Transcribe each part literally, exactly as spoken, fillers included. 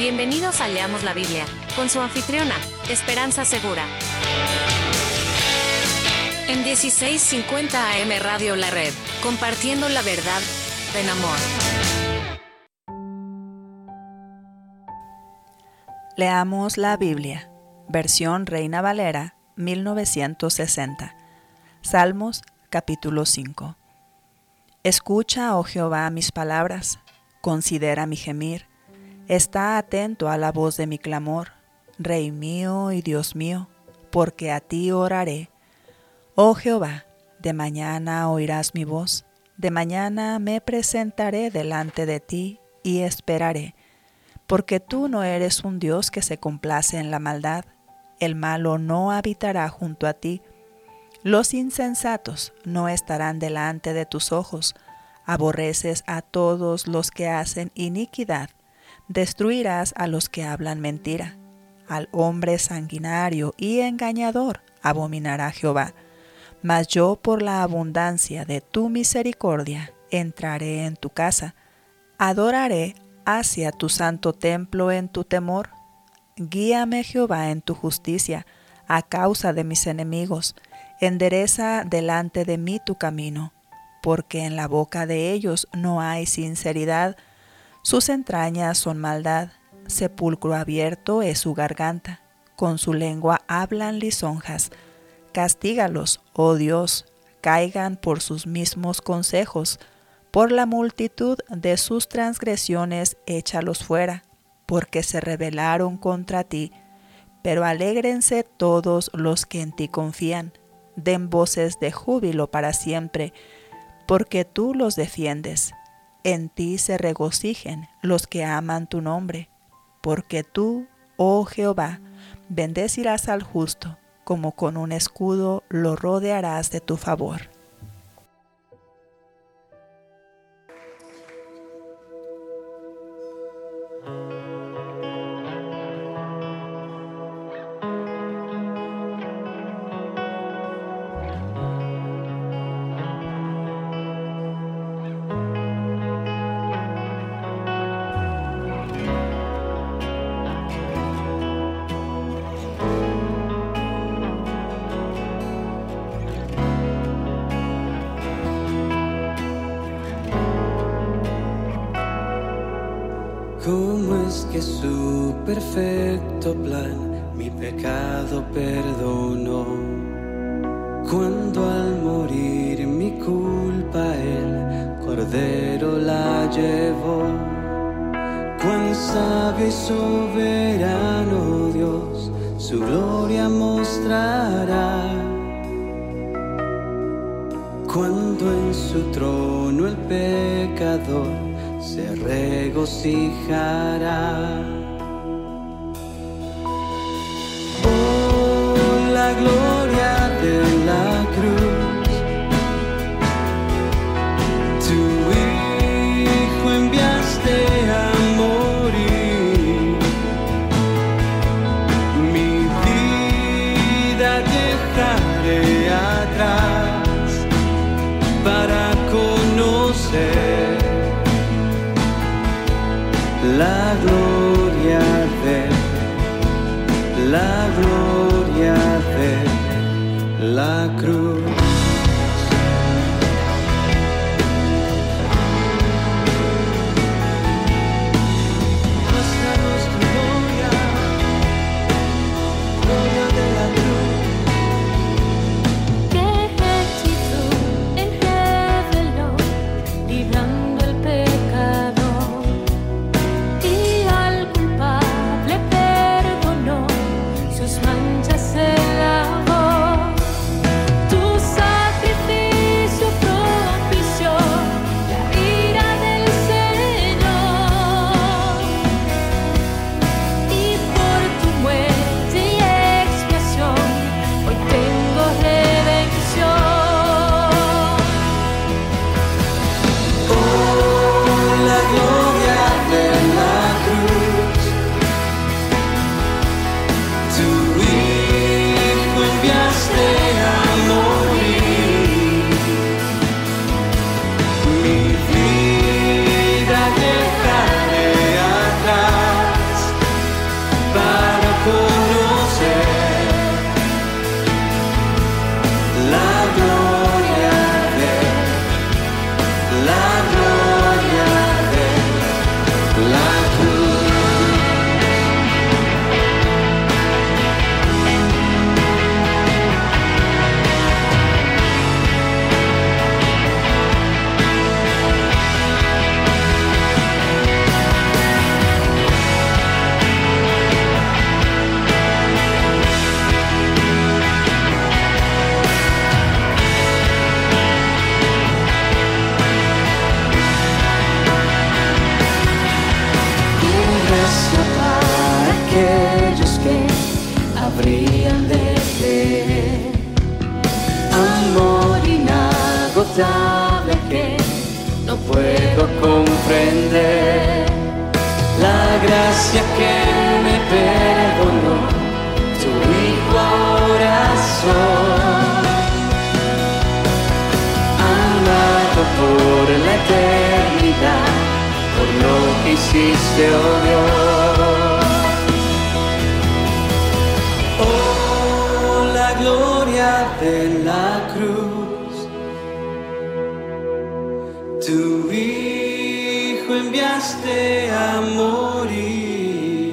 Bienvenidos a Leamos la Biblia, con su anfitriona, Esperanza Segura. En dieciséis cincuenta A M Radio La Red, compartiendo la verdad en amor. Leamos la Biblia, versión Reina Valera, mil novecientos sesenta. Salmos, capítulo cinco. Escucha, oh Jehová, mis palabras, considera mi gemir, está atento a la voz de mi clamor, Rey mío y Dios mío, porque a ti oraré. Oh Jehová, de mañana oirás mi voz, de mañana me presentaré delante de ti y esperaré, porque tú no eres un Dios que se complace en la maldad, el malo no habitará junto a ti. Los insensatos no estarán delante de tus ojos, aborreces a todos los que hacen iniquidad, destruirás a los que hablan mentira. Al hombre sanguinario y engañador abominará Jehová. Mas yo por la abundancia de tu misericordia entraré en tu casa, adoraré hacia tu santo templo en tu temor. Guíame Jehová en tu justicia, a causa de mis enemigos, endereza delante de mí tu camino, porque en la boca de ellos no hay sinceridad, sus entrañas son maldad, sepulcro abierto es su garganta, con su lengua hablan lisonjas. Castígalos, oh Dios, caigan por sus mismos consejos, por la multitud de sus transgresiones échalos fuera, porque se rebelaron contra ti. Pero alégrense todos los que en ti confían, den voces de júbilo para siempre, porque tú los defiendes. En ti se regocijen los que aman tu nombre, porque tú, oh Jehová, bendecirás al justo, como con un escudo lo rodearás de tu favor. ¿Cómo es que su perfecto plan mi pecado perdonó? Cuando al morir mi culpa el Cordero la llevó. Cuán sabio y soberano Dios su gloria mostrará, cuando en su trono el pecador se regocijará. Oh, la gloria de la cruz, tu Hijo enviaste a morir, mi vida dejaré atrás para conocer la gloria de, la gloria de la cruz. Muéstranos tu gloria, gloria de la cruz. Que Jesús él reveló, librando el pecado. Manchas se lavó, tu habrían de creer. Amor inagotable que no puedo comprender. La gracia que me perdonó tu Hijo ahora soy. Amado por la eternidad, por lo que hiciste, oh Dios. Oh, la gloria de la cruz. Tu Hijo enviaste a morir.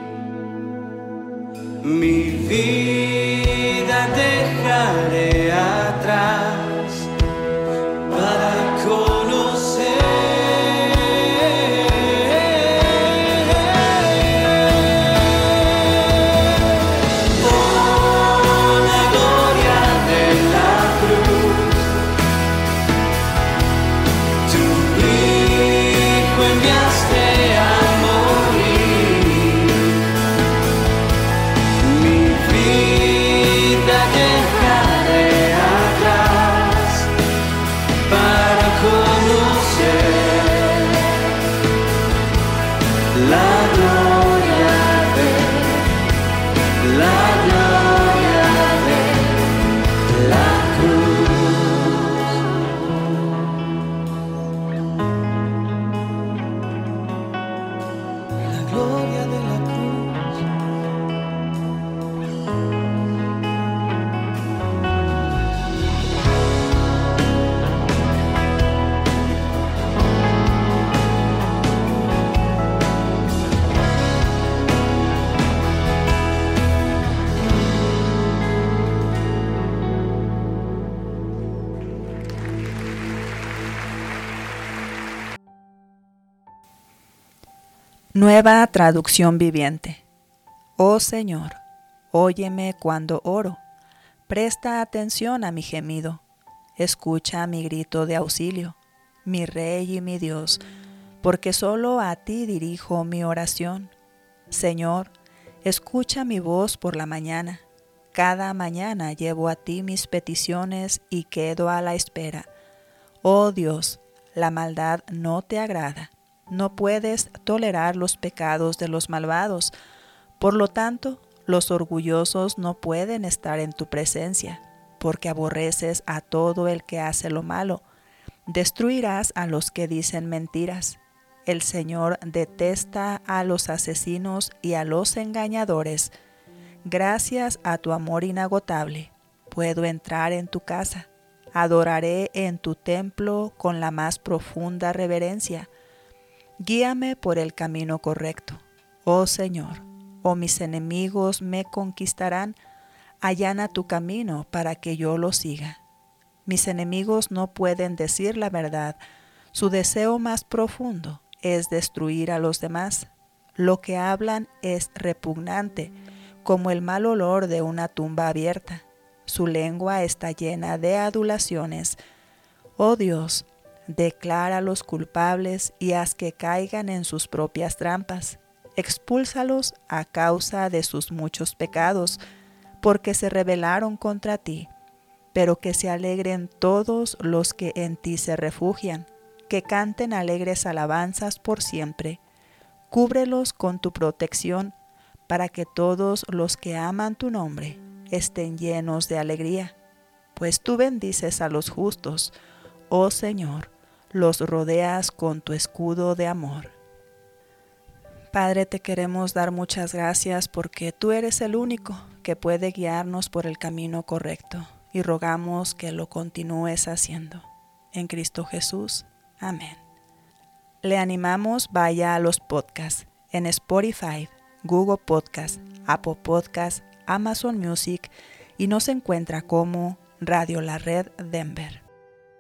Mi vida dejaré atrás para conocer. Oh, la gloria de la cruz. Tu Hijo enviaste a morir. Mi vida dejaré atrás para conocer la gloria de, la gloria de la cruz. La gloria de la cruz. Nueva traducción viviente. Oh Señor, óyeme cuando oro. Presta atención a mi gemido. Escucha mi grito de auxilio, mi Rey y mi Dios, porque solo a ti dirijo mi oración. Señor, escucha mi voz por la mañana. Cada mañana llevo a ti mis peticiones y quedo a la espera. Oh Dios, la maldad no te agrada. No puedes tolerar los pecados de los malvados. Por lo tanto, los orgullosos no pueden estar en tu presencia, porque aborreces a todo el que hace lo malo. Destruirás a los que dicen mentiras. El Señor detesta a los asesinos y a los engañadores. Gracias a tu amor inagotable, puedo entrar en tu casa. Adoraré en tu templo con la más profunda reverencia. Guíame por el camino correcto, oh Señor, o mis enemigos me conquistarán. Allana tu camino para que yo lo siga. Mis enemigos no pueden decir la verdad. Su deseo más profundo es destruir a los demás. Lo que hablan es repugnante, como el mal olor de una tumba abierta. Su lengua está llena de adulaciones. Oh Dios, declara a los culpables y haz que caigan en sus propias trampas. Expúlsalos a causa de sus muchos pecados, porque se rebelaron contra ti. Pero que se alegren todos los que en ti se refugian, que canten alegres alabanzas por siempre. Cúbrelos con tu protección, para que todos los que aman tu nombre estén llenos de alegría. Pues tú bendices a los justos, oh Señor, los rodeas con tu escudo de amor. Padre, te queremos dar muchas gracias porque tú eres el único que puede guiarnos por el camino correcto y rogamos que lo continúes haciendo. En Cristo Jesús. Amén. Le animamos, vaya a los podcasts en Spotify, Google Podcast, Apple Podcast, Amazon Music y nos encuentra como Radio La Red Denver.